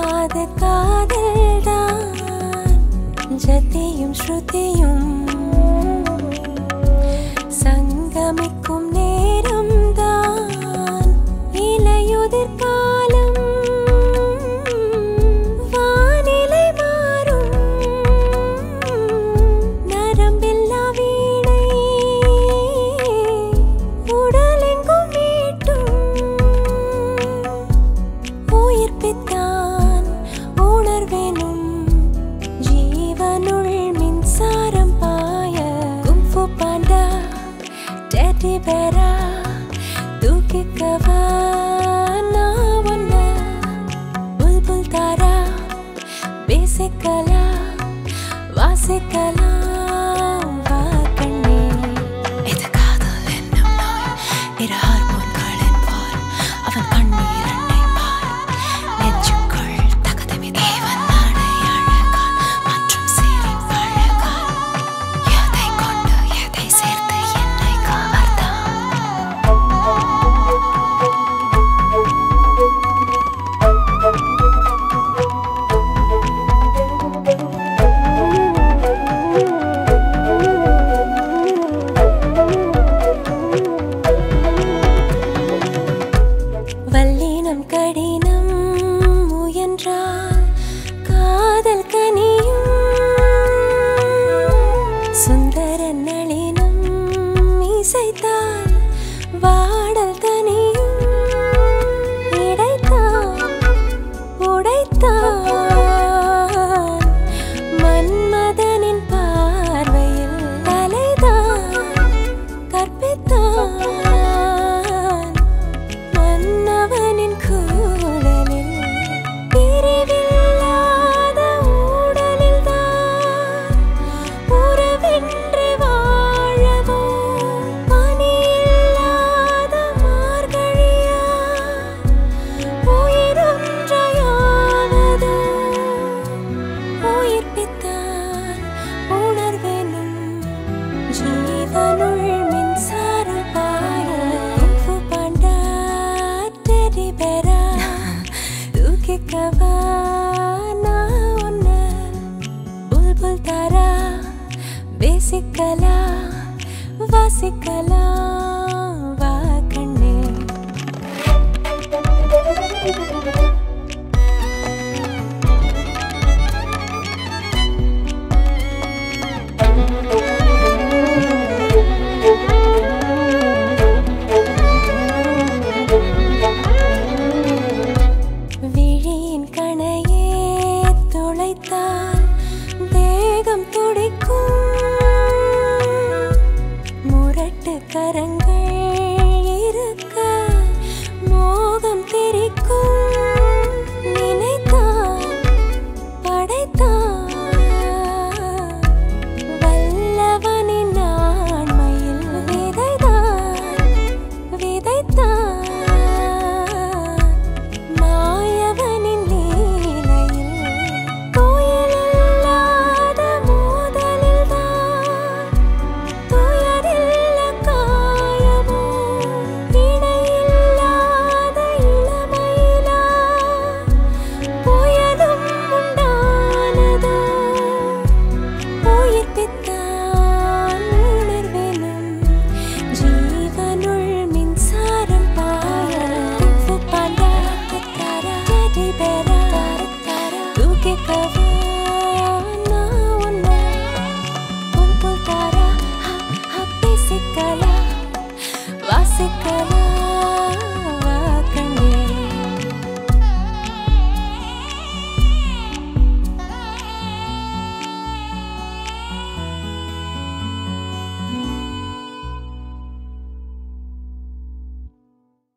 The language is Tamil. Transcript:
ஜதியும் ஸ்ருதியும் சங்கமிக்கும் நேரம்தான் இலையுதிர் காலம். வானிலை மாறும் நரம்பில்லா வீணை உடலெங்கும் மீட்டும் உயிர்ப்பித்தான் உணர்வேனும் மின்சாரம் பாய. குங்ஃபு பாண்டா டெடி பேரா தூக்கிக்கவா நான் ஒன்ன. புல்புல் தாரா பேசிக்கலா வாசிக்கலாம் வா கண்ணே. இது காதல் என்னும் நோய், இரு ஹார்மோன்களின் போர். அவன் கண்ணீர் அன்னை பார் நெஞ்சுக்குள் தகதமி தேவன் நாடை அழகால் மற்றும் சீரின் வழகால் எதை கொண்டு எதை சேர்த்து என்னை கவர்ந்தான். வல்லினம் கடினம் முயன்றால் காதல் கனியும். சுந்தர நளினம் இசைத்தால் வாடல் தனியும். இடைத்தான் உடைத்தான் மன்மதனின் பார்வையில் தலைதான் கற்பித்தான் மன்னவனின் கூடலில். பிரிவில்லாத ஊடலில் தான் உறவின்றி வாழவோ. பனியில்லாத மார்கழியா உயிரொன்றையாவதோ. உயிர்ப்பித்தான் உணர்வெனும் ஜீவனுள் மின்சார பாய. குங்ஃபு பாண்டா டெடி பேரா தூக்கிக்கவா நான் ஒன்ன. புல்புல் தாரா பேசிக்கலா வாசிக்கலாம்.